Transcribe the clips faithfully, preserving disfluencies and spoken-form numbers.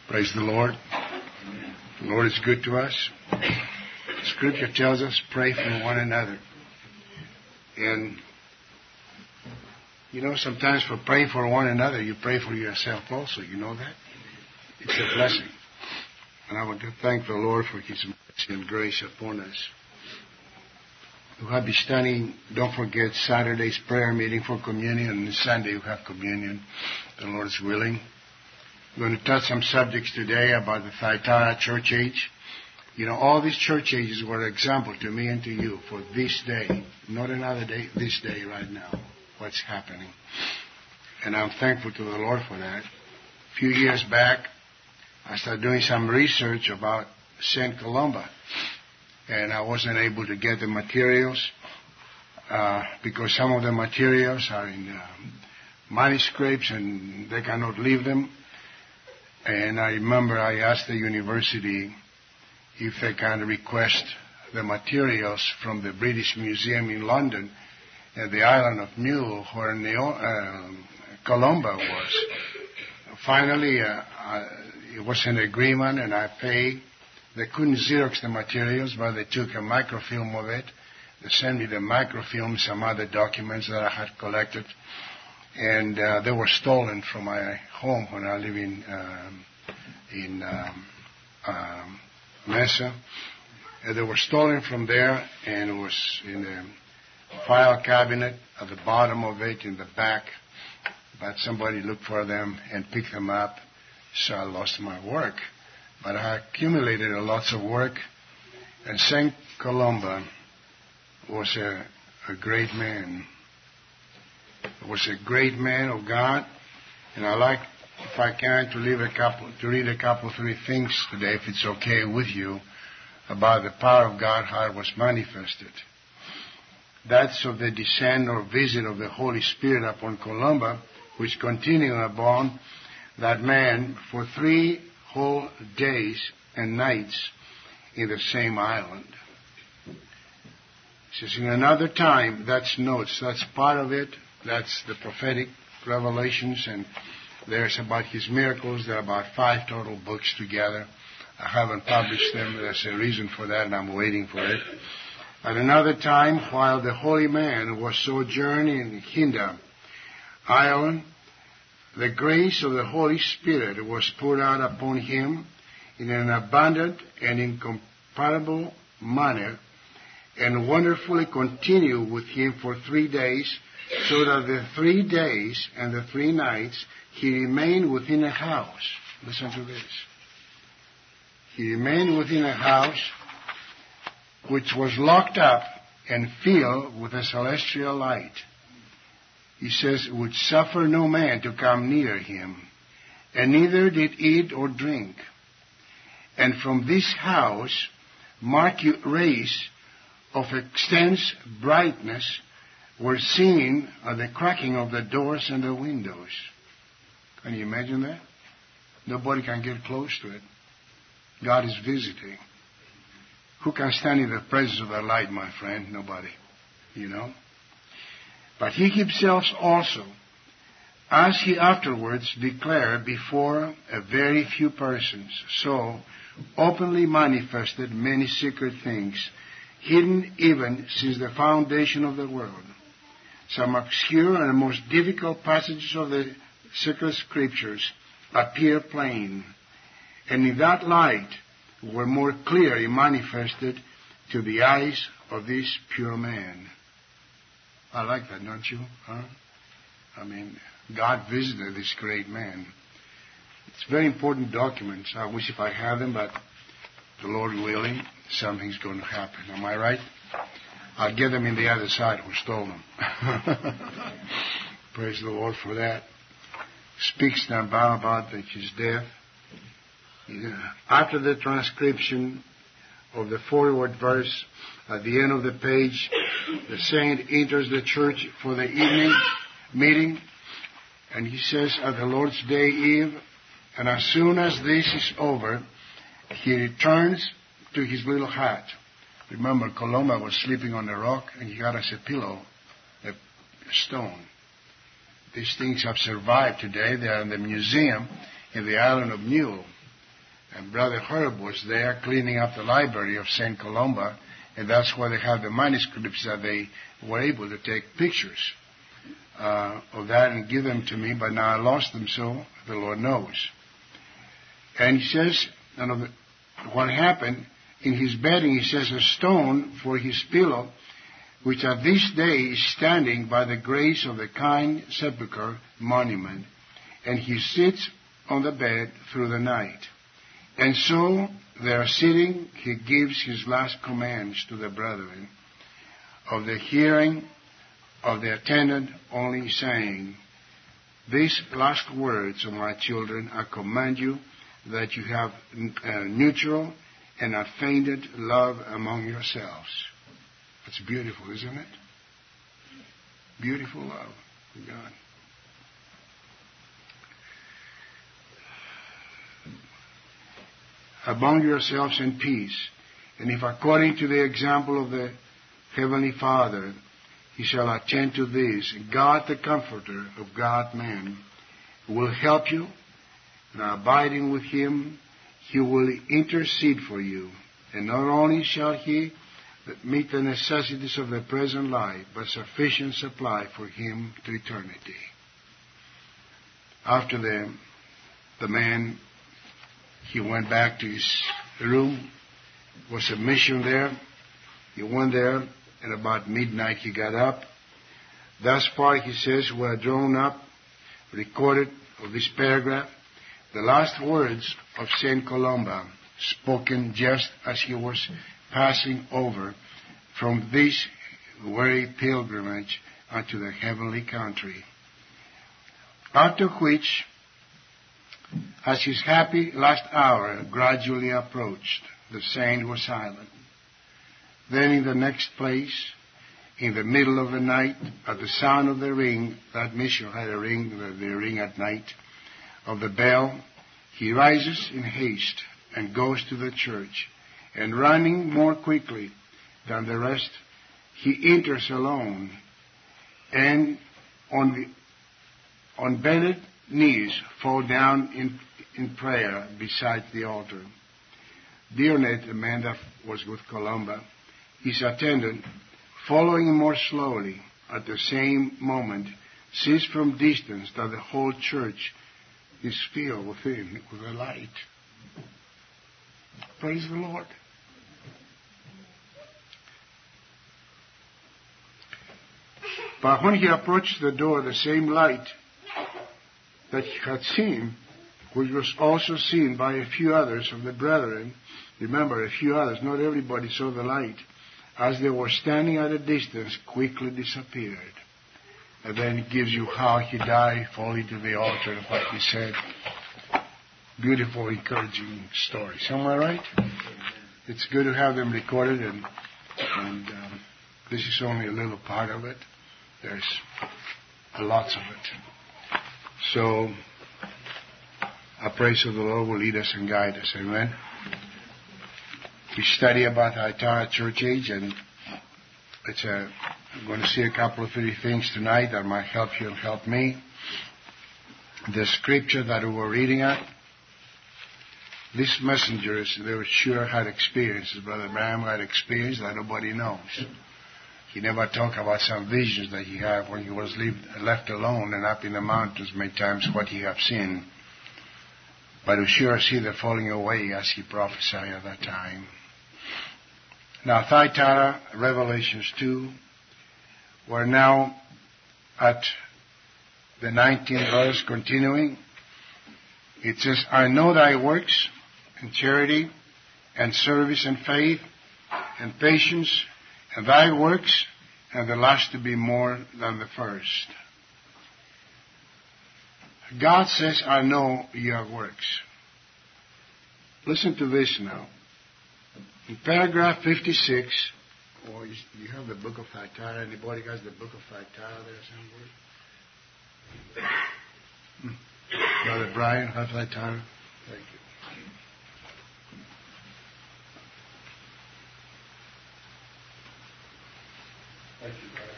Praise the Lord. The Lord is good to us. Scripture tells us pray for one another. And, you know, sometimes for praying for one another, you pray for yourself also. You know that? It's a blessing. And I want to thank the Lord for His mercy and grace upon us. We have been studying, don't forget, Saturday's prayer meeting for communion, and Sunday we have communion. The Lord is willing. We're going to touch some subjects today about the Thyatira church age. You know, all these church ages were an example to me and to you for this day, not another day, this day right now, what's happening. And I'm thankful to the Lord for that. A few years back, I started doing some research about Saint Columba. And I wasn't able to get the materials uh, because some of the materials are in uh, manuscripts and they cannot leave them. And I remember I asked the university if they can request the materials from the British Museum in London at the island of Muir, where Neo, uh, Columba was. Finally, uh, I, it was an agreement and I paid. They couldn't Xerox the materials, but they took a microfilm of it. They sent me the microfilm, some other documents that I had collected. And uh, they were stolen from my home when I live in um, in um, um, Mesa. And they were stolen from there, and it was in the file cabinet at the bottom of it in the back. But somebody looked for them and picked them up, so I lost my work. But I accumulated a lots of work, and Saint Columba was a, a great man. Was a great man of God, and I like, if I can, to leave a couple, to read a couple, three things today, if it's okay with you, about the power of God, how it was manifested. That's of the descent or visit of the Holy Spirit upon Columba, which continued upon that man for three whole days and nights in the same island. It says, in another time, that's notes, that's part of it. That's the prophetic revelations, and there's about his miracles. There are about five total books together. I haven't published them. There's a reason for that, and I'm waiting for it. At another time, while the holy man was sojourning in Hinda Island, the grace of the Holy Spirit was poured out upon him in an abundant and incomparable manner, and wonderfully continued with him for three days, so that the three days and the three nights he remained within a house. Listen to this. He remained within a house which was locked up and filled with a celestial light. He says, would suffer no man to come near him, and neither did eat or drink. And from this house minute rays of extense brightness were seen at the cracking of the doors and the windows. Can you imagine that? Nobody can get close to it. God is visiting. Who can stand in the presence of the light, my friend? Nobody. You know? But he himself also, as he afterwards declared before a very few persons, so openly manifested many secret things, hidden even since the foundation of the world. Some obscure and most difficult passages of the sacred scriptures appear plain, and in that light were more clearly manifested to the eyes of this pure man. I like that, don't you? Huh? I mean, God visited this great man. It's very important documents. I wish if I had them, but the Lord willing, something's going to happen. Am I right? I'll get them in the other side who stole them. Praise the Lord for that. Speaks now about his death. After the transcription of the forward verse, at the end of the page, the saint enters the church for the evening meeting, and he says, at the Lord's Day Eve, and as soon as this is over, he returns to his little hut. Remember, Columba was sleeping on a rock, and he had as a pillow a stone. These things have survived today. They are in the museum in the island of Muir. And Brother Herb was there cleaning up the library of Saint Columba, and that's where they have the manuscripts that they were able to take pictures uh, of that and give them to me, but now I lost them, so the Lord knows. And he says, you know, what happened, in his bedding, he says, a stone for his pillow, which at this day is standing by the grace of the kind sepulchre monument, and he sits on the bed through the night. And so, there sitting, he gives his last commands to the brethren of the hearing of the attendant, only saying, these last words of my children, I command you that you have uh, neutral and unfeigned love among yourselves. That's beautiful, isn't it? Beautiful love of God. Among yourselves in peace. And if according to the example of the Heavenly Father, he shall attend to this, God the Comforter of God man will help you, and abiding with him, he will intercede for you. And not only shall he meet the necessities of the present life, but sufficient supply for him to eternity. After the, the man, he went back to his room. There was a mission there. He went there, and about midnight he got up. Thus far, he says, were drawn up, recorded of this paragraph, the last words of Saint Columba, spoken just as he was passing over from this weary pilgrimage unto the heavenly country. After which, as his happy last hour gradually approached, the saint was silent. Then in the next place, in the middle of the night, at the sound of the ring, that mission had a ring, the, the ring at night, of the bell, he rises in haste and goes to the church, and running more quickly than the rest, he enters alone, and on the on bended knees fall down in, in prayer beside the altar. Dionet, the man that was with Columba, his attendant, following more slowly, at the same moment, sees from distance that the whole church is filled within with a light. Praise the Lord. But when he approached the door, the same light that he had seen, which was also seen by a few others of the brethren, remember, a few others, not everybody saw the light, as they were standing at a distance, quickly disappeared. And then it gives you how he died, falling to the altar, and what he said. Beautiful, encouraging story. Am I right? It's good to have them recorded, and, and um, this is only a little part of it. There's lots of it. So, I pray so the Lord will lead us and guide us. Amen. We study about the Thyatira church age, and it's a, I'm going to see a couple of three things tonight that might help you and help me. The scripture that we were reading at, these messengers, they were sure had experiences. Brother Branham had experience that nobody knows. He never talked about some visions that he had when he was leave, left alone and up in the mountains many times, what he had seen. But we sure see the falling away as he prophesied at that time. Now, Thyatira, Revelations two, we're now at the nineteenth verse, continuing. It says, I know thy works, and charity, and service, and faith, and patience, and thy works, and the last to be more than the first. God says, I know your works. Listen to this now. In paragraph fifty-six, or you, you have the book of Thyatira. Anybody has the book of Thyatira there somewhere? Hmm. Brother Brian, have Thyatira? Thank you. Thank you, brother.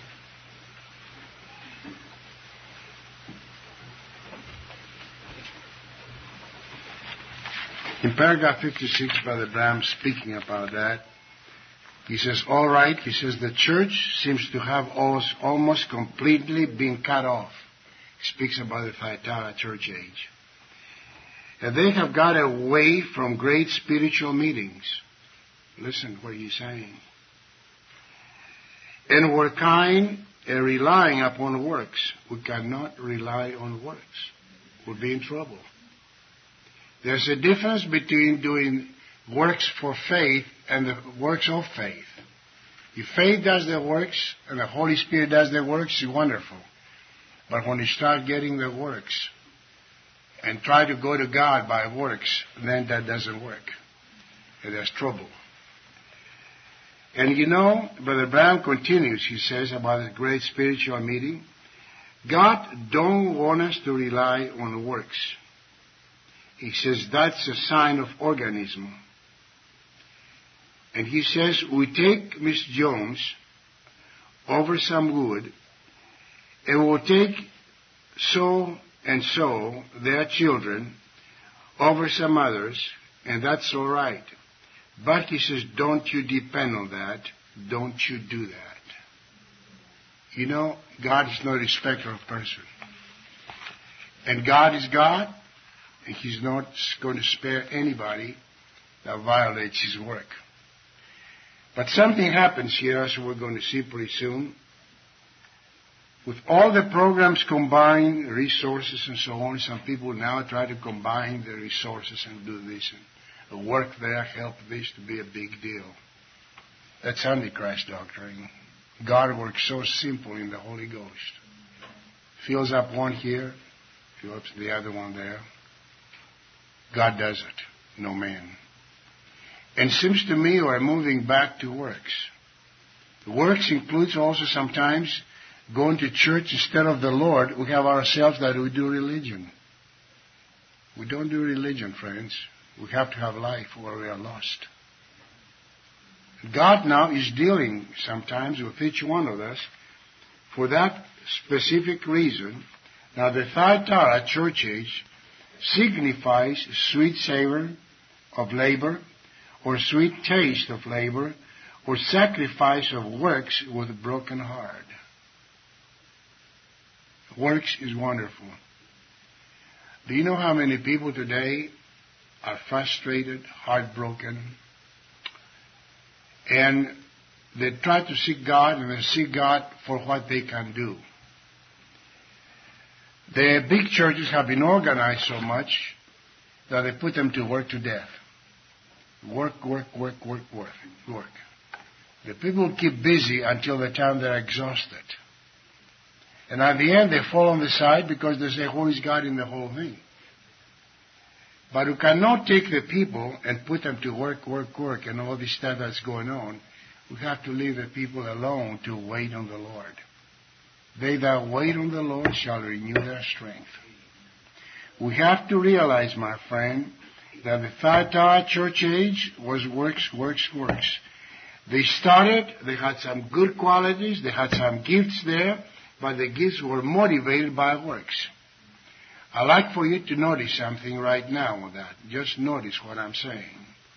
In paragraph fifty-six, Brother Branham speaking about that, he says, all right, he says, the church seems to have almost, almost completely been cut off. He speaks about the Thyatira church age. And they have got away from great spiritual meetings. Listen what he's saying. And were kind and relying upon works. We cannot rely on works. We'll be in trouble. There's a difference between doing works for faith and the works of faith. If faith does the works and the Holy Spirit does the works, it's wonderful. But when you start getting the works and try to go to God by works, then that doesn't work. And there's trouble. And you know, Brother Branham continues, he says, about the great spiritual meeting. God don't want us to rely on works. He says that's a sign of organism. And he says, we take Miss Jones over some wood, and we'll take so and so, their children, over some others, and that's all right. But he says, don't you depend on that. Don't you do that. You know, God is no respecter of person. And God is God, and He's not going to spare anybody that violates His work. But something happens here, as we're going to see pretty soon. With all the programs combined, resources and so on, some people now try to combine the resources and do this and work there, help this to be a big deal. That's Antichrist doctrine. God works so simple in the Holy Ghost. Fills up one here, fills up the other one there. God does it, no man. And it seems to me we're moving back to works. The works includes also sometimes going to church instead of the Lord. We have ourselves that we do religion. We don't do religion, friends. We have to have life or we are lost. God now is dealing sometimes with each one of us for that specific reason. Now the Thyatira church age signifies sweet savor of labor, or sweet taste of labor, or sacrifice of works with a broken heart. Works is wonderful. Do you know how many people today are frustrated, heartbroken, and they try to seek God, and they seek God for what they can do? The big churches have been organized so much that they put them to work to death. Work, work, work, work, work, work. The people keep busy until the time they're exhausted. And at the end, they fall on the side because they say, who is God in the whole thing? But you cannot take the people and put them to work, work, work, and all this stuff that's going on. We have to leave the people alone to wait on the Lord. They that wait on the Lord shall renew their strength. We have to realize, my friend, that the Thyatira church age was works, works, works. They started, they had some good qualities, they had some gifts there, but the gifts were motivated by works. I'd like for you to notice something right now with that. Just notice what I'm saying.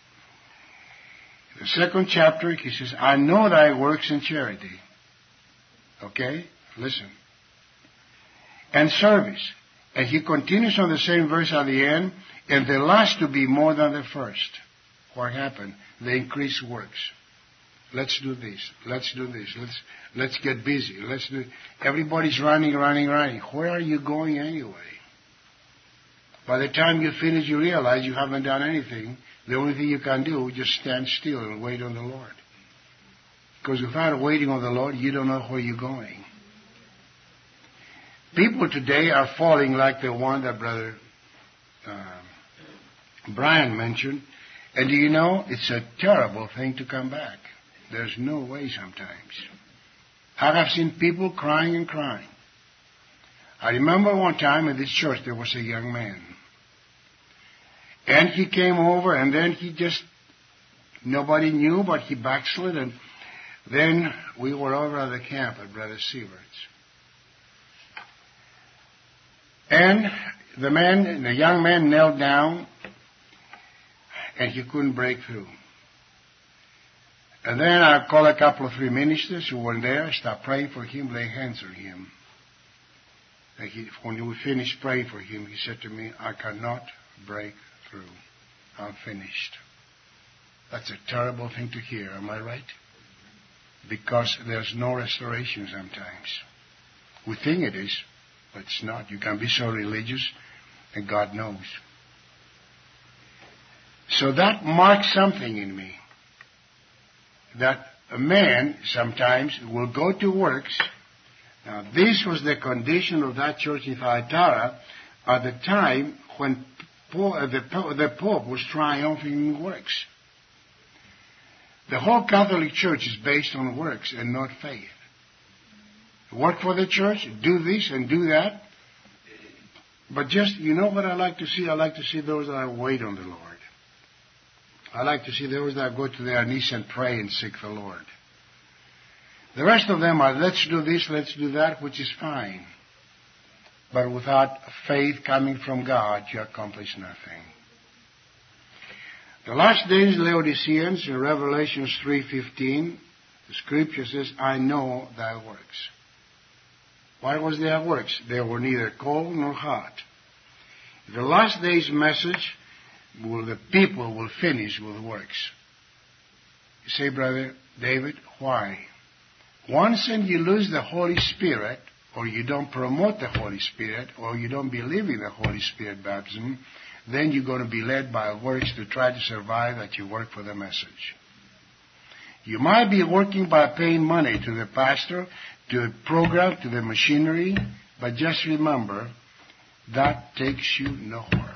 In the second chapter, he says, I know thy works in charity. Okay? Listen. And service. And he continues on the same verse at the end, and the last to be more than the first. What happened? They increased works. Let's do this. Let's do this. Let's let's get busy. Let's do. Everybody's running, running, running. Where are you going anyway? By the time you finish, you realize you haven't done anything. The only thing you can do is just stand still and wait on the Lord. Because without waiting on the Lord, you don't know where you're going. People today are falling like the one that Brother uh, Brian mentioned. And do you know, it's a terrible thing to come back. There's no way sometimes. I have seen people crying and crying. I remember one time in this church there was a young man. And he came over and then he just, nobody knew, but he backslid. And then we were over at the camp at Brother Sievert's. And the man, the young man knelt down and he couldn't break through. And then I called a couple of three ministers who were there, started praying for him, laying hands on him. And he, when we finished praying for him, he said to me, I cannot break through. I'm finished. That's a terrible thing to hear, am I right? Because there's no restoration sometimes. We think it is, but it's not. You can be so religious, and God knows. So that marks something in me. That a man sometimes will go to works. Now, this was the condition of that church in Thyatira at the time when Paul, the, the Pope was triumphing in works. The whole Catholic Church is based on works and not faith. Work for the church, do this and do that. But just, you know what I like to see? I like to see those that wait on the Lord. I like to see those that go to their knees and pray and seek the Lord. The rest of them are, let's do this, let's do that, which is fine. But without faith coming from God, you accomplish nothing. The last days, Laodiceans, in Revelation three fifteen, the scripture says, I know thy works. Why was their works? They were neither cold nor hot. The last days message, will the people will finish with works. You say, Brother David, why? Once and you lose the Holy Spirit, or you don't promote the Holy Spirit, or you don't believe in the Holy Spirit baptism, then you're going to be led by works to try to survive that you work for the message. You might be working by paying money to the pastor, to the program, to the machinery, but just remember, that takes you nowhere.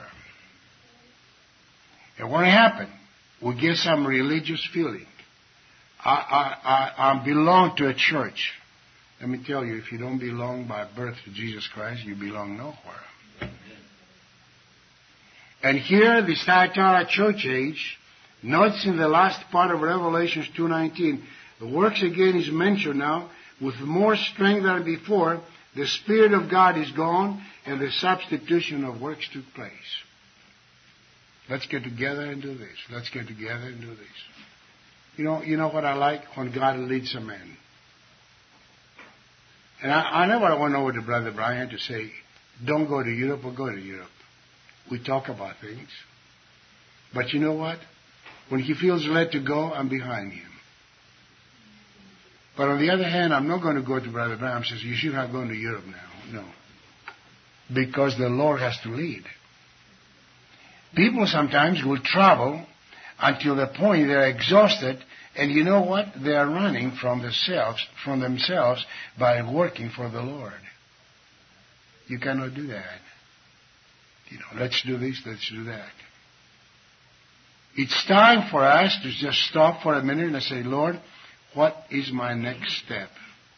And what happened? We get some religious feeling. I, I, I, I belong to a church. Let me tell you, if you don't belong by birth to Jesus Christ, you belong nowhere. And here, the Thyatira church age, notice in the last part of Revelation two nineteen, the works again is mentioned now, with more strength than before. The Spirit of God is gone, and the substitution of works took place. Let's get together and do this. Let's get together and do this. You know, you know what I like? When God leads a man. And I, I never went over to Brother Brian to say, don't go to Europe or go to Europe. We talk about things. But you know what? When he feels led to go, I'm behind him. But on the other hand, I'm not going to go to Brother Brian and say, you should have gone to Europe now. No. Because the Lord has to lead. People sometimes will travel until the point they're exhausted, and you know what? They are running from themselves, from themselves by working for the Lord. You cannot do that. You know, let's do this, let's do that. It's time for us to just stop for a minute and say, Lord, what is my next step?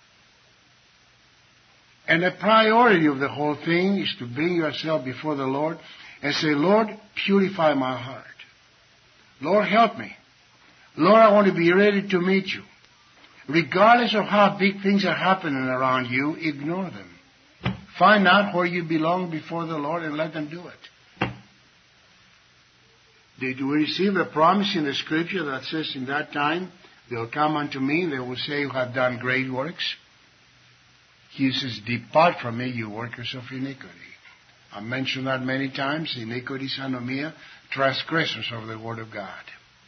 And the priority of the whole thing is to bring yourself before the Lord and say, Lord, purify my heart. Lord, help me. Lord, I want to be ready to meet you. Regardless of how big things are happening around you, ignore them. Find out where you belong before the Lord and let them do it. Did we receive a promise in the Scripture that says in that time, they'll come unto me, they will say, you have done great works. He says, depart from me, you workers of iniquity. I mentioned that many times. Iniquity, anomia, transgressors of the Word of God.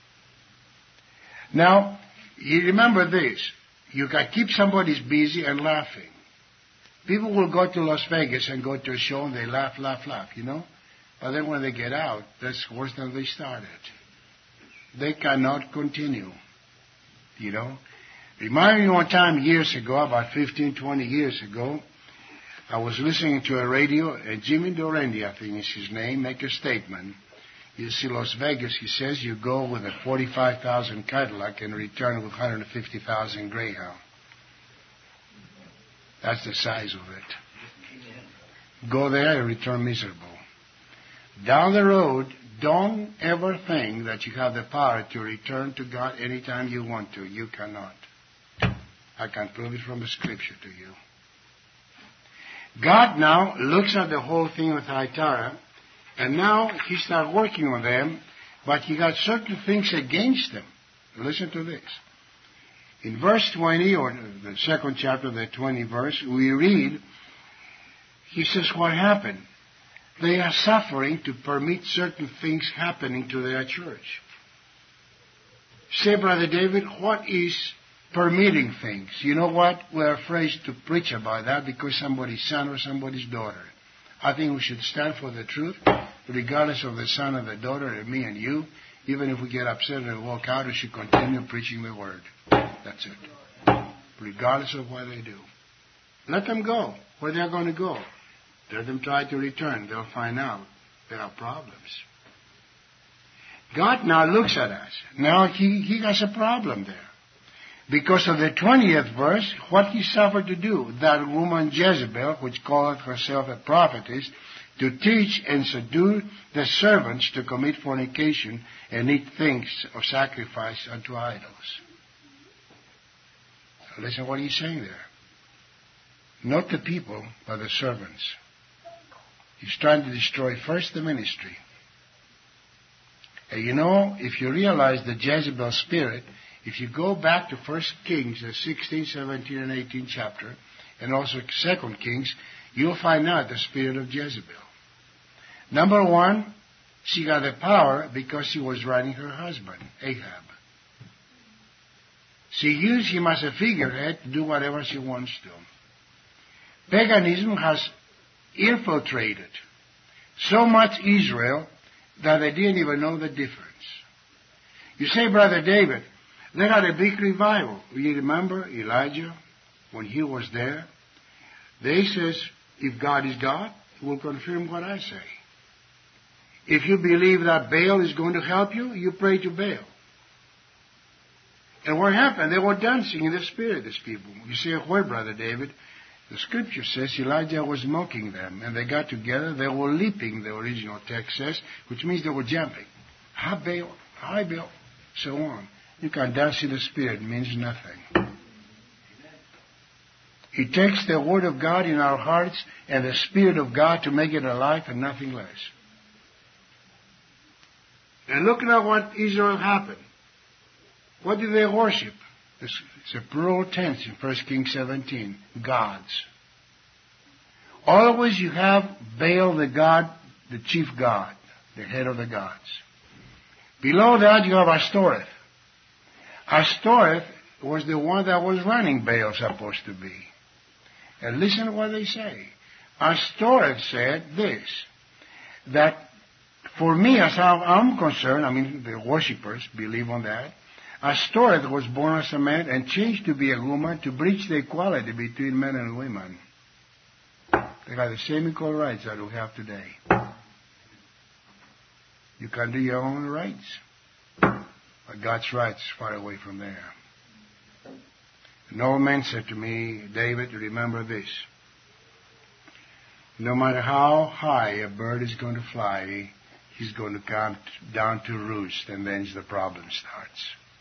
Now, you remember this. You can keep somebody busy and laughing. People will go to Las Vegas and go to a show and they laugh, laugh, laugh, you know. But then when they get out, that's worse than they started. They cannot continue, you know. Remind me one time years ago, about fifteen, twenty years ago, I was listening to a radio, and Jimmy Dorendi, I think is his name, make a statement. You see, Las Vegas, he says, you go with a forty-five thousand Cadillac and return with one hundred fifty thousand Greyhound. That's the size of it. Go there and return miserable. Down the road, don't ever think that you have the power to return to God anytime you want to. You cannot. I can prove it from the Scripture to you. God now looks at the whole thing with Thyatira, and now He starts working on them But he got certain things against them. Listen to this. In verse twenty, or the second chapter, the twentieth verse, we read, he says, what happened? They are suffering to permit certain things happening to their church. Say, Brother David, what is permitting things? You know what? We're afraid to preach about that because somebody's son or somebody's daughter. I think we should stand for the truth, regardless of the son or the daughter, and me and you. Even if we get upset and walk out, we should continue preaching the word. That's it. Regardless of what they do. Let them go where they're going to go. Let them try to return. They'll find out there are problems. God now looks at us. Now he, he has a problem there. Because of the twentieth verse, what he suffered to do, that woman Jezebel, which called herself a prophetess, to teach and seduce the servants to commit fornication and eat things of sacrifice unto idols. Now listen to what he's saying there. Not the people, but the servants. He's trying to destroy first the ministry. And you know, if you realize the Jezebel spirit, if you go back to First Kings, the sixteenth, seventeenth, and eighteenth chapter, and also Second Kings, you'll find out the spirit of Jezebel. Number one, she got the power because she was running her husband, Ahab. She used him as a figurehead to do whatever she wants to. Paganism has infiltrated so much Israel that they didn't even know the difference. You say, Brother David, they had a big revival. You remember Elijah, when he was there? They says, if God is God, he will confirm what I say. If you believe that Baal is going to help you, you pray to Baal. And what happened? They were dancing in the spirit, these people. You say, where, Brother David? The scripture says Elijah was mocking them, and they got together. They were leaping, the original text says, which means they were jumping. Hi, Baal. Hi, Baal. So on. You can dance in the spirit. It means nothing. It takes the word of God in our hearts and the spirit of God to make it alive and nothing less. And look at what Israel happened. What did they worship? It's a plural tense in First Kings seventeen. Gods. Always you have Baal the god, the chief god, the head of the gods. Below that you have Ashtoreth. Ashtoreth was the one that was running Baal, supposed to be. And listen to what they say. Ashtoreth said this, that for me, as I'm concerned, I mean the worshippers believe on that, Ashtoreth was born as a man and changed to be a woman to breach the equality between men and women. They got the same equal rights that we have today. You can do your own rights, but God's rights are far away from there. An old man said to me, David, remember this. No matter how high a bird is going to fly, he's going to come down to roost, and then the problem starts.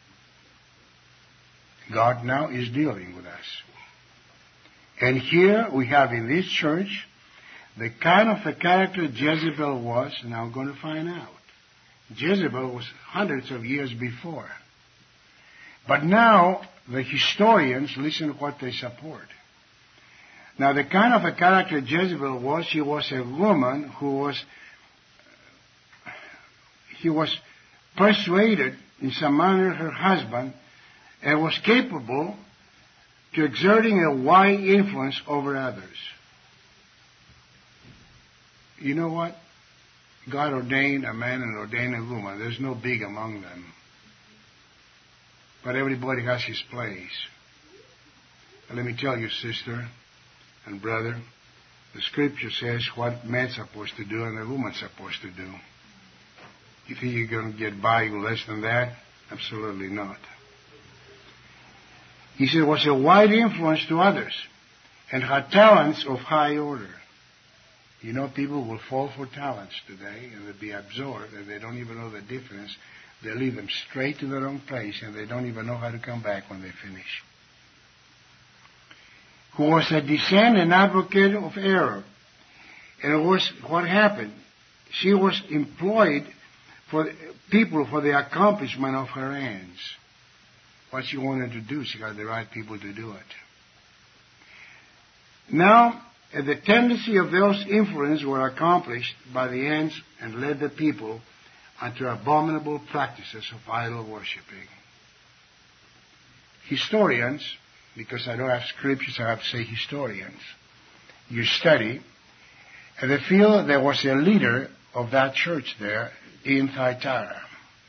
God now is dealing with us. And here we have in this church the kind of a character Jezebel was, and I'm going to find out. Jezebel was hundreds of years before. But now the historians listen to what they support. Now the kind of a character Jezebel was, she was a woman who was, he was persuaded in some manner her husband, and was capable to exerting a wide influence over others. You know what? God ordained a man and ordained a woman. There's no big among them. But everybody has his place. And let me tell you, sister and brother, the scripture says what man's supposed to do and a woman's supposed to do. You think you're going to get by with less than that? Absolutely not. He said, was a wide influence to others and had talents of high order. You know, people will fall for talents today and they'll be absorbed and they don't even know the difference. They lead them straight to the wrong place and they don't even know how to come back when they finish. Who was a dissent and advocate of error. And it was what happened. She was employed for people for the accomplishment of her ends. What she wanted to do, she got the right people to do it. Now, the tendency of those influences were accomplished by the ends and led the people unto abominable practices of idol worshipping. Historians, because I don't have scriptures, I have to say historians, you study, and they feel there was a leader of that church there in Thyatira.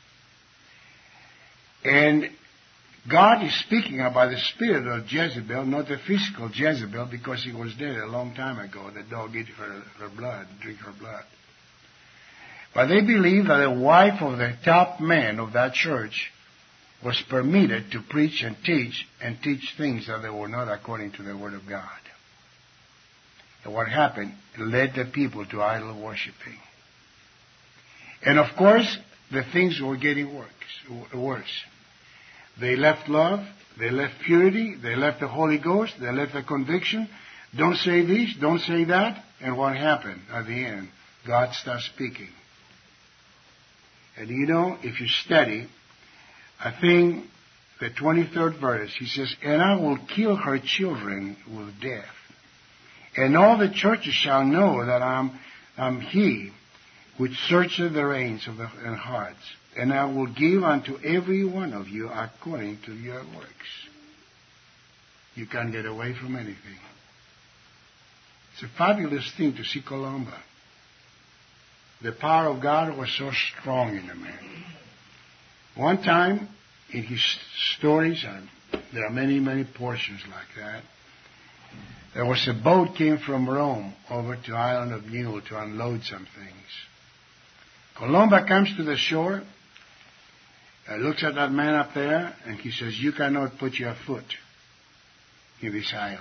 And God is speaking about the spirit of Jezebel, not the physical Jezebel, because he was dead a long time ago. The dog ate her, her blood, drink her blood. But they believe that the wife of the top man of that church was permitted to preach and teach and teach things that they were not according to the Word of God. And what happened? It led the people to idol worshiping. And of course, the things were getting worse. worse. They left love, they left purity, they left the Holy Ghost, they left the conviction. Don't say this, don't say that. And what happened at the end? God starts speaking. And you know, if you study, I think the twenty-third verse, he says, and I will kill her children with death. And all the churches shall know that I'm, I'm he which searcheth the reins of the and hearts. And I will give unto every one of you according to your works. You can't get away from anything. It's a fabulous thing to see Columba. The power of God was so strong in the man. One time, in his stories, and there are many, many portions like that, there was a boat came from Rome over to Island of Mule to unload some things. Columba comes to the shore, uh, looks at that man up there, and he says, you cannot put your foot in this isle.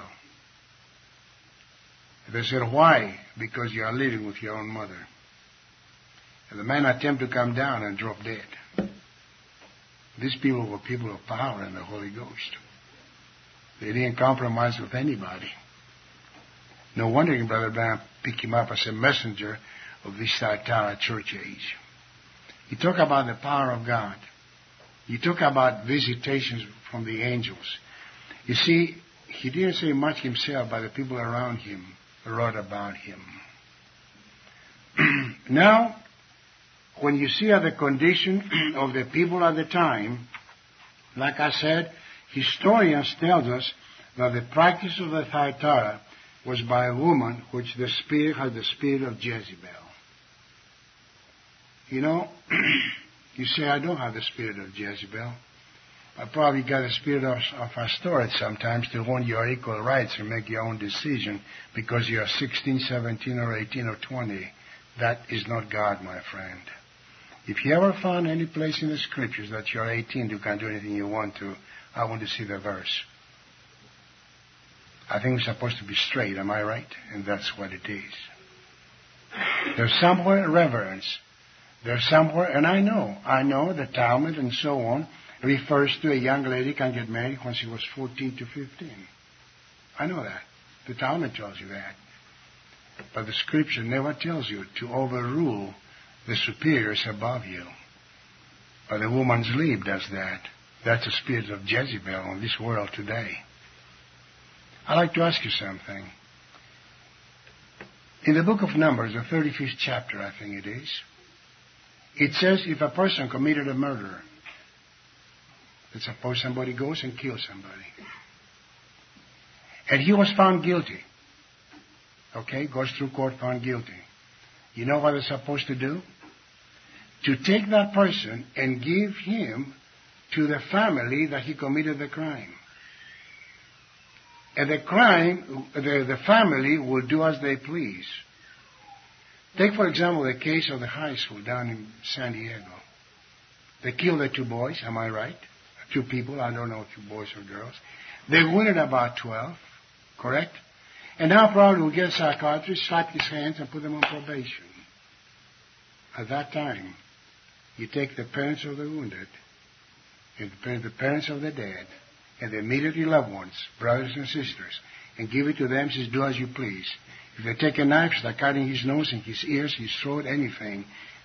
And they said, why? Because you are living with your own mother. And the man attempted to come down and drop dead. These people were people of power and the Holy Ghost. They didn't compromise with anybody. No wonder Brother Branham picked him up as a messenger of this Thyatira church age. He talked about the power of God. He talked about visitations from the angels. You see, he didn't say much himself, but the people around him wrote about him. Now, when you see the condition of the people at the time, like I said, historians tell us that the practice of the Thyatira was by a woman which the spirit had the spirit of Jezebel. You know, you say, I don't have the spirit of Jezebel. I probably got the spirit of, of Astoret sometimes to want your equal rights and make your own decision because you're sixteen, seventeen, or eighteen, or twenty. That is not God, my friend. If you ever found any place in the Scriptures that you're eighteen, you can do anything you want to, I want to see the verse. I think we're supposed to be straight, am I right? And that's what it is. There's somewhere reverence. There's somewhere, and I know, I know the Talmud and so on refers to a young lady can get married when she was fourteen to fifteen. I know that. The Talmud tells you that. But the Scripture never tells you to overrule the superiors above you. But the woman's leap does that. That's the spirit of Jezebel in this world today. I'd like to ask you something. In the book of Numbers, the thirty-fifth chapter, I think it is, it says if a person committed a murder, let's suppose somebody goes and kills somebody, and he was found guilty, okay, goes through court, found guilty. You know what they're supposed to do? To take that person and give him to the family that he committed the crime. And the crime, the, the family will do as they please. Take, for example, the case of the high school down in San Diego. They killed the two boys, am I right? Two people, I don't know if two boys or girls. They wounded about twelve, correct? And now probably we'll get a psychiatrist, slap his hands, and put them on probation. At that time, you take the parents of the wounded, and the parents of the dead, and the immediately loved ones, brothers and sisters, and give it to them, says, do as you please. If they take a knife, start cutting his nose and his ears, his throat, anything,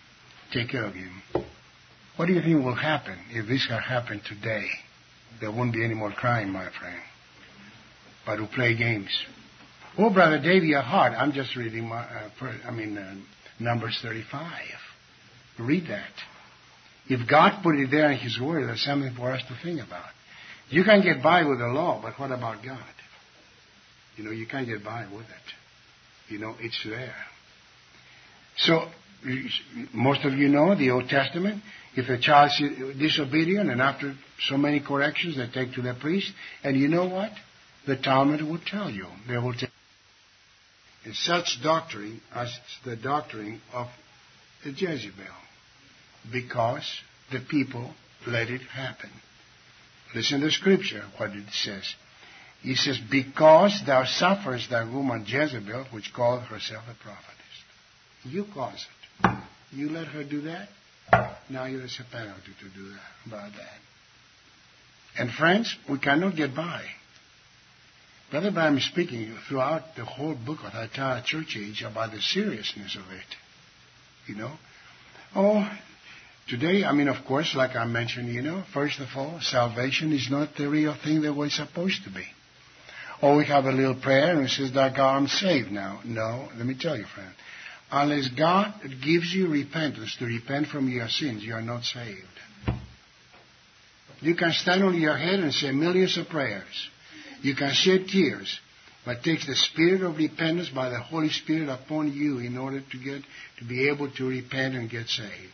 take care of him. What do you think will happen if this had happened today? There wouldn't be any more crime, my friend. But who play games. Oh, Brother Dave, you're hard. I'm just reading my, uh, per, I mean, uh, Numbers thirty-five. Read that. If God put it there in His Word, there's something for us to think about. You can get by with the law, but what about God? You know, you can't get by with it. You know, it's there. So, most of you know the Old Testament. If a child's disobedient and after so many corrections, they take to the priest. And you know what? The Talmud will tell you. They will tell you. And such doctrine as the doctrine of the Jezebel. Because the people let it happen. Listen to the scripture, what it says. He says, because thou sufferest thy woman Jezebel, which calleth herself a prophetess. You caused it. You let her do that. Now there's a penalty to do that, about that. And friends, we cannot get by. Brother Branham is speaking throughout the whole book of the entire church age about the seriousness of it. You know? Oh, today, I mean, of course, like I mentioned, you know, first of all, salvation is not the real thing that we're supposed to be. Oh, we have a little prayer and it says, that God, I'm saved now. No, let me tell you, friend. Unless God gives you repentance to repent from your sins, you are not saved. You can stand on your head and say millions of prayers. You can shed tears. But it takes the spirit of repentance by the Holy Spirit upon you in order to get to be able to repent and get saved.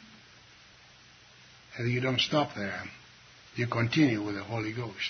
And you don't stop there. You continue with the Holy Ghost.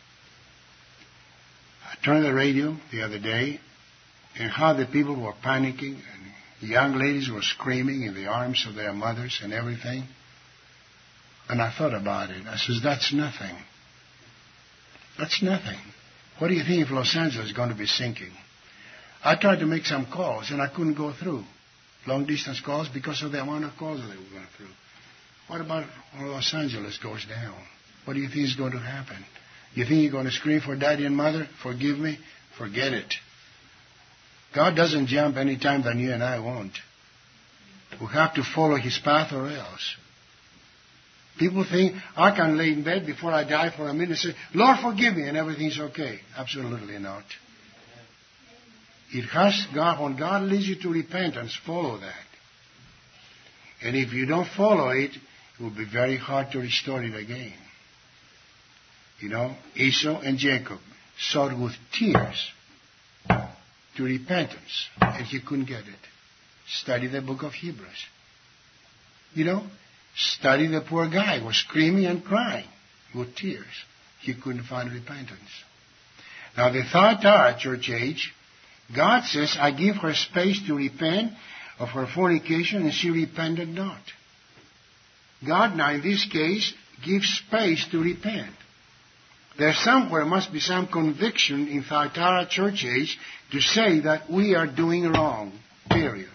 I turned the radio the other day, and how the people were panicking, and the young ladies were screaming in the arms of their mothers and everything. And I thought about it. I says, that's nothing. That's nothing. What do you think if Los Angeles is going to be sinking? I tried to make some calls, and I couldn't go through. Long-distance calls because of the amount of calls that they were going through. What about when Los Angeles goes down? What do you think is going to happen? You think you're going to scream for daddy and mother? Forgive me? Forget it. God doesn't jump any time than you and I won't. We have to follow His path or else. People think, I can lay in bed before I die for a minute and say, Lord, forgive me, and everything's okay. Absolutely not. It has God, when God leads you to repentance, follow that. And if you don't follow it, it will be very hard to restore it again. You know, Esau and Jacob sought with tears to repentance, and he couldn't get it. Study the book of Hebrews. You know, study the poor guy who was screaming and crying with tears. He couldn't find repentance. Now, the Thyatira church age, God says, I give her space to repent of her fornication, and she repented not. God now, in this case, gives space to repent. There somewhere must be some conviction in Thyatira church age to say that we are doing wrong, period.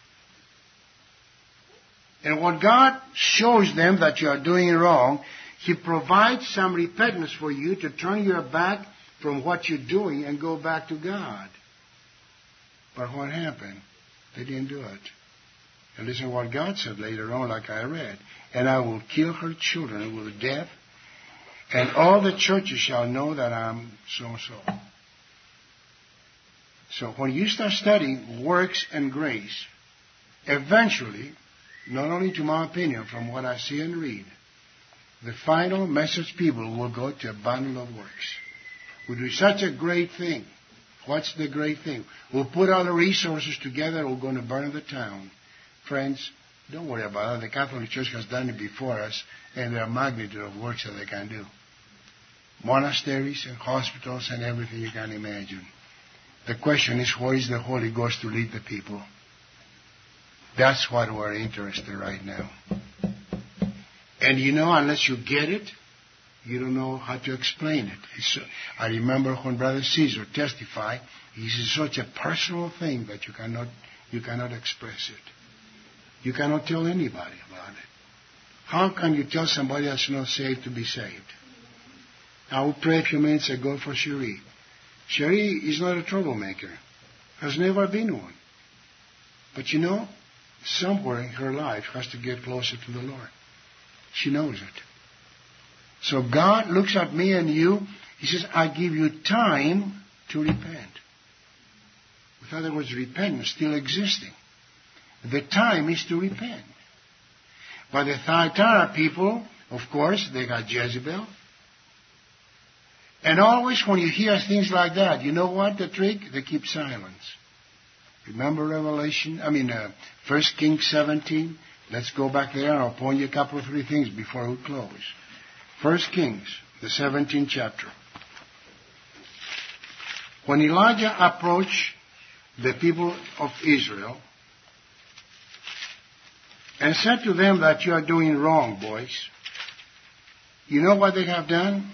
And when God shows them that you are doing wrong, He provides some repentance for you to turn your back from what you're doing and go back to God. But what happened? They didn't do it. And listen to what God said later on, like I read. And I will kill her children with death, and all the churches shall know that I'm so-and-so. So when you start studying works and grace, eventually, not only to my opinion, from what I see and read, the final message people will go to a bundle of works. We do such a great thing. What's the great thing? We'll put all the resources together, we're going to burn the town. Friends, don't worry about it. The Catholic Church has done it before us, and there are magnitude of works that they can do. Monasteries and hospitals and everything you can imagine. The question is, where is the Holy Ghost to lead the people? That's what we're interested right now. And you know, unless you get it, you don't know how to explain it. It's, I remember when Brother Caesar testified, he said such a personal thing that you cannot, you cannot express it. You cannot tell anybody about it. How can you tell somebody that's not saved to be saved? I will pray a few minutes ago for Cherie. Cherie is not a troublemaker. Has never been one. But you know, somewhere in her life has to get closer to the Lord. She knows it. So God looks at me and you. He says, I give you time to repent. In other words, repentance still existing. The time is to repent. But the Thyatira people, of course, they got Jezebel. And always when you hear things like that, you know what the trick? They keep silence. Remember Revelation? I mean, uh, First Kings seventeen. Let's go back there and I'll point you a couple of three things before we close. First Kings, the seventeenth chapter. When Elijah approached the people of Israel and said to them that you are doing wrong, boys, you know what they have done?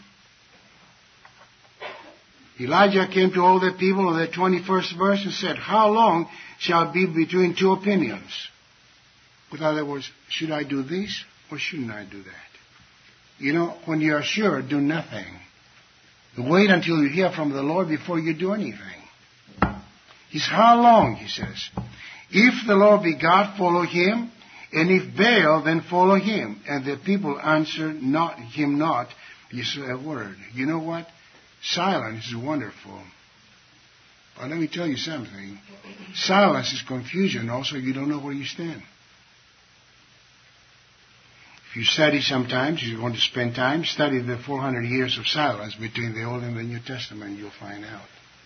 Elijah came to all the people in the twenty-first verse and said, how long shall it be between two opinions? With other words, should I do this or shouldn't I do that? You know, when you are sure, do nothing. Wait until you hear from the Lord before you do anything. He's how long, he says. If the Lord be God, follow him. And if Baal, then follow him. And the people answered not him not. You say a word. You know what? Silence is wonderful. But let me tell you something. Silence is confusion. Also, you don't know where you stand. If you study sometimes, you're going to spend time, study the four hundred years of silence between the Old and the New Testament, you'll find out.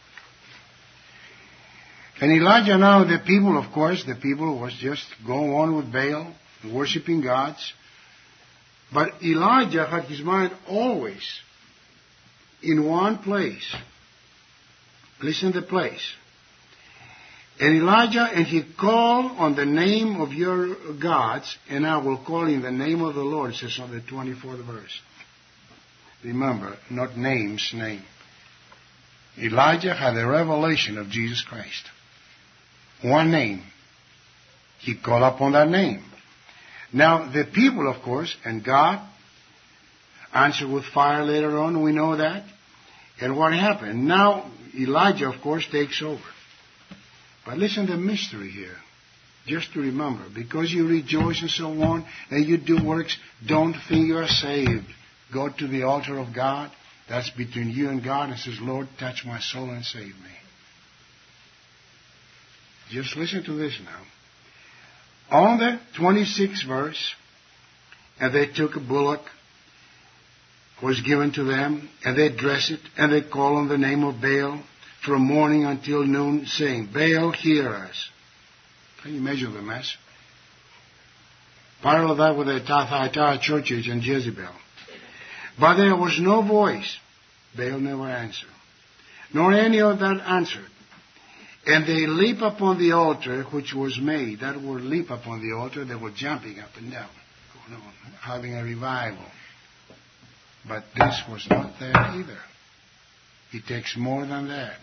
And Elijah now, the people, of course, the people was just going on with Baal, worshiping gods. But Elijah had his mind always in one place. Listen to the place. And Elijah, and he called on the name of your gods, and I will call in the name of the Lord, it says on the twenty-fourth verse. Remember, not names, name. Elijah had a revelation of Jesus Christ. One name. He called upon that name. Now, the people, of course, and God answered with fire later on, we know that. And what happened? Now, Elijah, of course, takes over. But listen to the mystery here. Just to remember, because you rejoice and so on, and you do works, don't think you are saved. Go to the altar of God. That's between you and God, and says, Lord, touch my soul and save me. Just listen to this now. On the twenty-sixth verse, and they took a bullock, was given to them, and they dressed it, and they called on the name of Baal from morning until noon, saying, Baal, hear us. Can you measure the mess? Parallel that with the Thyatira churches and Jezebel. But there was no voice. Baal never answered. Nor any of that answered. And they leap upon the altar which was made. That word leap upon the altar, they were jumping up and down, going on, having a revival. But this was not there either. It takes more than that.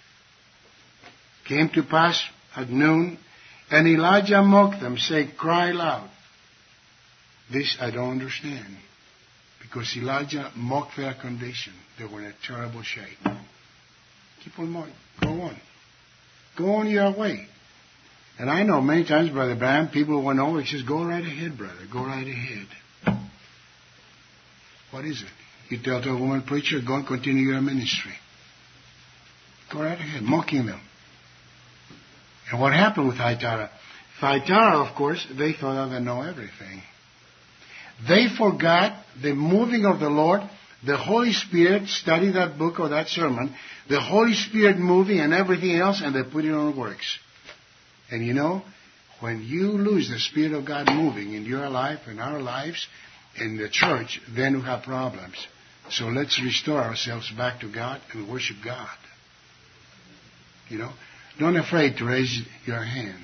Came to pass at noon, and Elijah mocked them, saying, cry loud. This I don't understand. Because Elijah mocked their condition. They were in a terrible shape. Keep on mocking. Go on. Go on your way. And I know many times, Brother Branham, people went over, he says, go right ahead, brother. Go right ahead. What is it? You tell to a woman preacher, go and continue your ministry. Go right ahead, mocking them. And what happened with Thyatira? Thyatira, of course, they thought they know everything. They forgot the moving of the Lord. The Holy Spirit, study that book or that sermon, the Holy Spirit moving and everything else, and they put it on works. And you know, when you lose the Spirit of God moving in your life, in our lives, in the church, then we have problems. So let's restore ourselves back to God and worship God. You know, don't be afraid to raise your hand.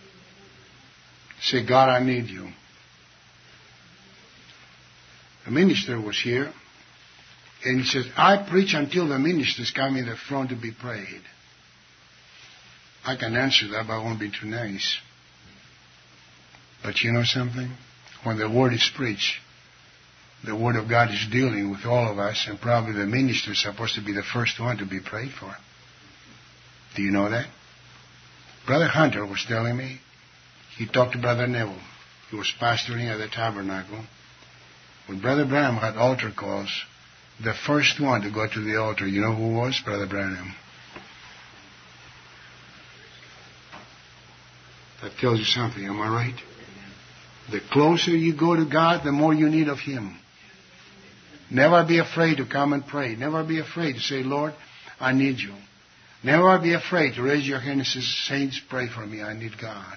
Say, God, I need you. A minister was here. And he says, I preach until the ministers come in the front to be prayed. I can answer that, but I won't be too nice. But you know something? When the word is preached, the word of God is dealing with all of us, and probably the minister is supposed to be the first one to be prayed for. Do you know that? Brother Hunter was telling me, he talked to Brother Neville. He was pastoring at the tabernacle. When Brother Branham had altar calls, the first one to go to the altar, you know who was? Brother Branham. That tells you something, am I right? The closer you go to God, the more you need of Him. Never be afraid to come and pray. Never be afraid to say, Lord, I need you. Never be afraid to raise your hand and say, saints, pray for me. I need God.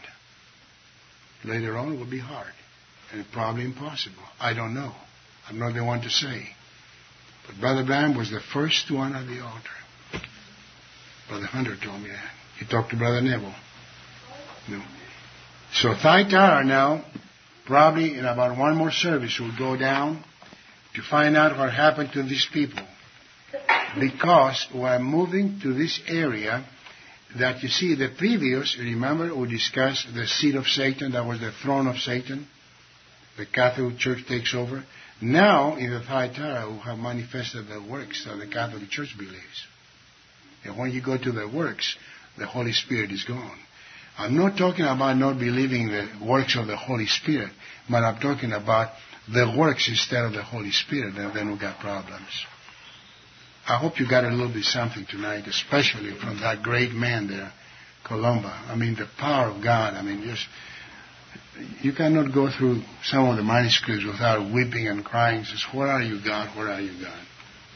Later on, it will be hard and probably impossible. I don't know. I'm not the one to say. But Brother Branham was the first one at the altar. Brother Hunter told me that. He talked to Brother Neville. No. So Thyatira now, probably in about one more service, will go down to find out what happened to these people. Because we're moving to this area that you see the previous, remember we discussed the seat of Satan, that was the throne of Satan. The Catholic Church takes over. Now in the Thyatira we have manifested the works that the Catholic Church believes. And when you go to the works, the Holy Spirit is gone. I'm not talking about not believing the works of the Holy Spirit, but I'm talking about the works instead of the Holy Spirit, and then we got problems. I hope you got a little bit something tonight, especially from that great man there, Columba. I mean, the power of God. I mean, just you cannot go through some of the manuscripts without weeping and crying. Says, where are you, God? Where are you, God?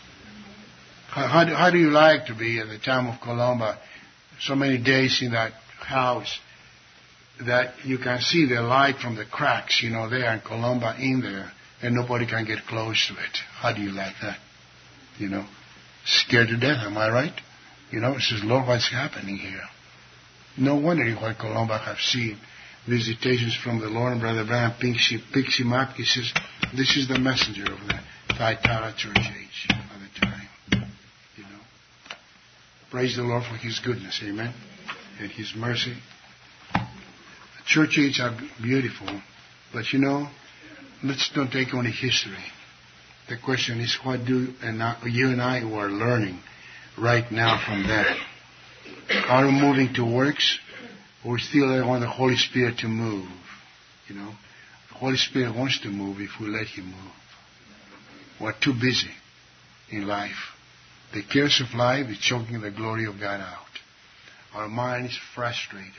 How, how, do, how do you like to be at the time of Columba, so many days in that house that you can see the light from the cracks, you know, there in Columba in there, and nobody can get close to it? How do you like that? You know? Scared to death, am I right? You know, it says, Lord, what's happening here? No wonder what Columba have seen. Visitations from the Lord, and Brother Branham picks, picks him up. He says, this is the messenger of the Thyatira church age of the time. You know. Praise the Lord for His goodness, amen, and His mercy. The church age are beautiful, but you know, let's not take only history. The question is, what do and you and I who are learning right now from that? Are we moving to works, or we still want the Holy Spirit to move? You know, the Holy Spirit wants to move if we let Him move. We're too busy in life. The cares of life is choking the glory of God out. Our mind is frustrated.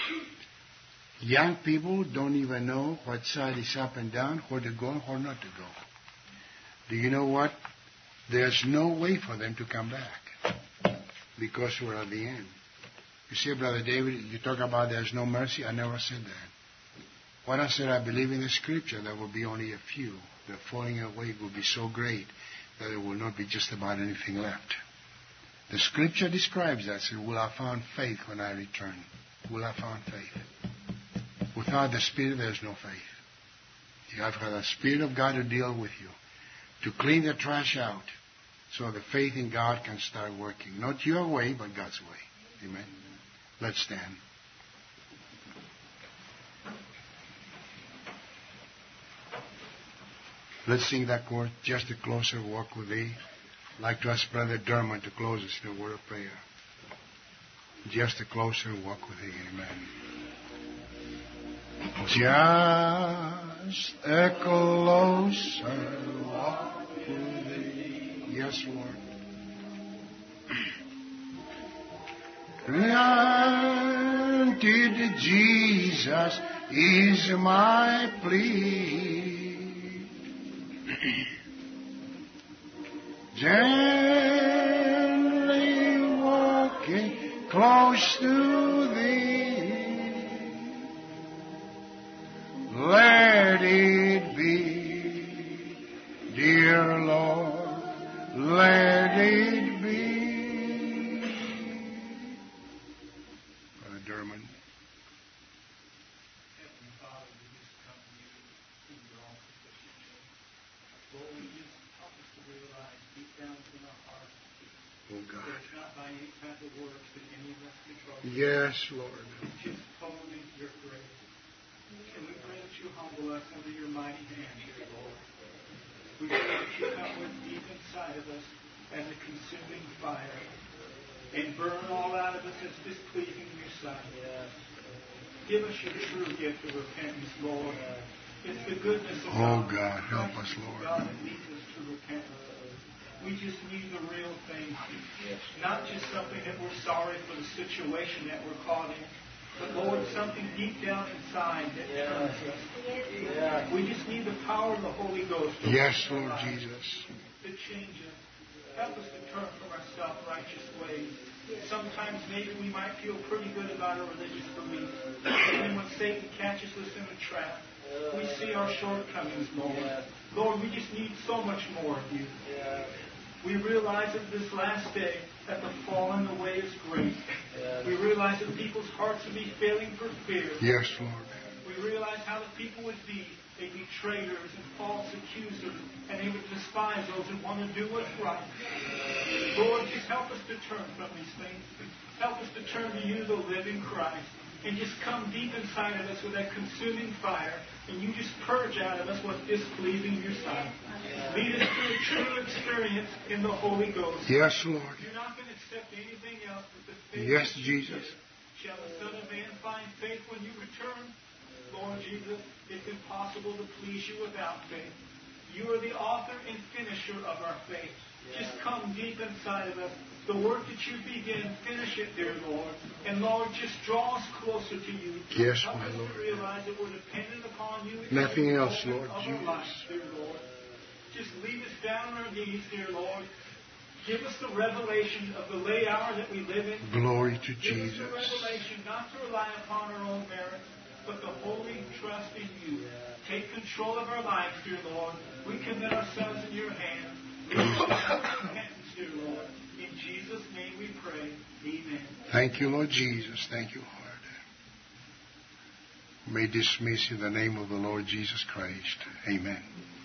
Young people don't even know what side is up and down, where to go and where not to go. Do you know what? There's no way for them to come back because we're at the end. You see, Brother David, you talk about there's no mercy. I never said that. When I said I believe in the Scripture, there will be only a few. The falling away will be so great that there will not be just about anything left. The Scripture describes that. So, will I find faith when I return? Will I find faith? Without the Spirit, there's no faith. You have to have the Spirit of God to deal with you, to clean the trash out, so the faith in God can start working. Not your way, but God's way. Amen. Let's stand. Let's sing that chord, Just a Closer Walk with Thee. I'd like to ask Brother Dermot to close us in a word of prayer. Just a closer walk with Thee. Amen. Just a closer walk with Thee. Yes, Lord. Granted, Jesus is my plea. Gently walking close to Thee, let it be, dear Lord, let it be. Brother Dermot. Oh God. It's not by any type of works that any of us control. Yes, Lord. Just totally your grace. And we pray that you humble us under your mighty hand, dear Lord. We pray that you come with deep inside of us as a consuming fire and burn all out of us as displeasing in your sight. Yes. Give us your true gift of repentance, Lord. It's the goodness of Oh, God. God, help us, Lord. God, that leads us to repentance. We just need the real thing. Not just something that we're sorry for the situation that we're caught in, but, Lord, something deep down inside that turns us. We just need the power of the Holy Ghost. Yes, Lord Jesus. To change us. Help us to turn from our self-righteous ways. Sometimes maybe we might feel pretty good about our religious beliefs. And when Satan catches us in a trap, we see our shortcomings, Lord. Lord, we just need so much more of you. We realize that this last day that the fall in the way is great. We realize that people's hearts will be failing for fear. Yes, Lord. We realize how the people would be. They'd be traitors and false accusers, and they would despise those who want to do what's right. Lord, just help us to turn from these things. Help us to turn to you, the living Christ, and just come deep inside of us with that consuming fire, and you just purge out of us what's displeasing in your sight. Lead us to a true experience in the Holy Ghost. Yes, Lord. You're not going to accept anything else but the faith. Yes, Jesus. Shall the Son of Man find faith when you return? Lord Jesus, it's impossible to please you without faith. You are the author and finisher of our faith. Just come deep inside of us. The work that you begin, finish it, dear Lord. And Lord, just draw us closer to you. Yes, Help my us Lord. to realize that we're dependent upon you. Nothing else, Lord of our Jesus. lives, dear Lord. Just leave us down on our knees, dear Lord. Give us the revelation of the late hour that we live in. Glory to Give Jesus. us the revelation not to rely upon our own merits, but the holy trust in you. Take control of our lives, dear Lord. We commit ourselves in your hand. Lead us to repentance, dear Lord. In Jesus' name we pray. Amen. Thank you, Lord Jesus. Thank you, Lord. May dismiss in the name of the Lord Jesus Christ. Amen.